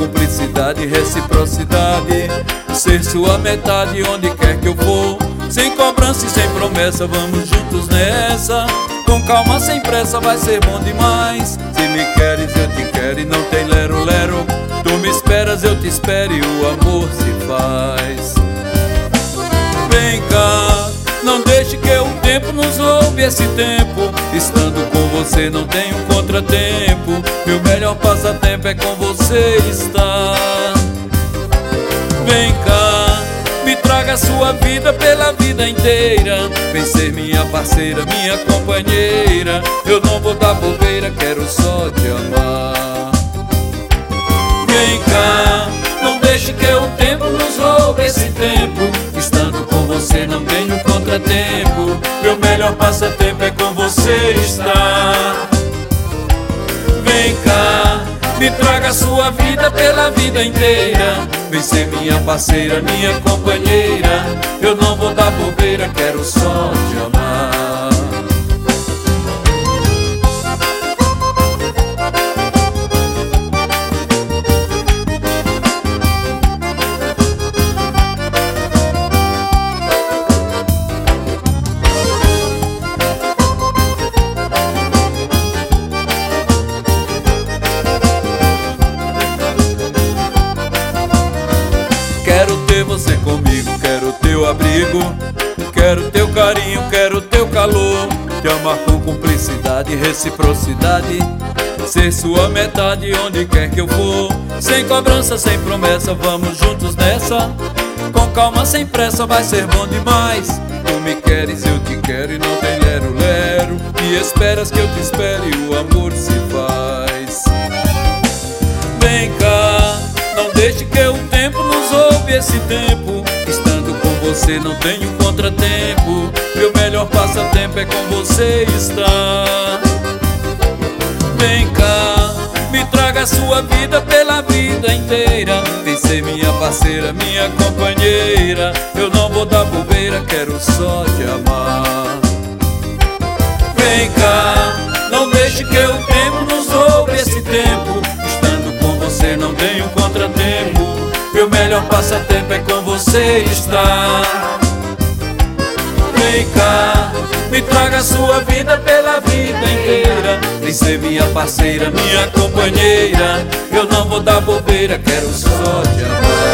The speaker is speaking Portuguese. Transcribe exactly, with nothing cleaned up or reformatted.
cumplicidade, reciprocidade, ser sua metade onde quer que eu for. Sem cobrança e sem promessa, vamos juntos nessa. Com calma, sem pressa, vai ser bom demais. Se me queres, eu te quero e não tem lero-lero. Tu me esperas, eu te espero e o amor se faz. Vem cá, não deixe que o tempo nos roube esse tempo. Estando com você não tenho contratempo. Meu melhor passatempo é com você estar. Vem cá, me traga a sua vida pela vida inteira. Vem ser minha parceira, minha companheira. Eu não vou dar bobeira, quero só te amar. Vem cá, não deixe que o tempo nos roube esse tempo. Estando com você não tenho contratempo. Meu melhor passatempo é com você estar. Vem cá, me traga a sua vida pela vida inteira. Vem ser minha parceira, minha companheira. Eu não vou dar bobeira, quero só te amar. Quero ter você comigo, quero teu abrigo, quero teu carinho, quero teu calor. Te amar com cumplicidade e reciprocidade, ser sua metade onde quer que eu for. Sem cobrança, sem promessa, vamos juntos nessa. Com calma, sem pressa, vai ser bom demais. Tu me queres, eu te quero e não tem lero-lero. E esperas que eu te espere e o amor se faz. Vem cá, não deixe que o tempo nos roube esse tempo. Estando com você não tenho contratempo. Meu melhor passatempo é com você estar. Vem cá, me traga a sua vida pela vida inteira. Vem ser minha parceira, minha companheira. Eu não vou dar bobeira, quero só te amar. Vem cá, não deixe que o tempo nos roube esse tempo. Estando com você não tenho contratempo. Meu melhor passatempo é com você estar. Vem cá, me traga a sua vida pela vida inteira. Vem ser minha parceira, minha companheira. Eu não vou dar bobeira, quero só te amar.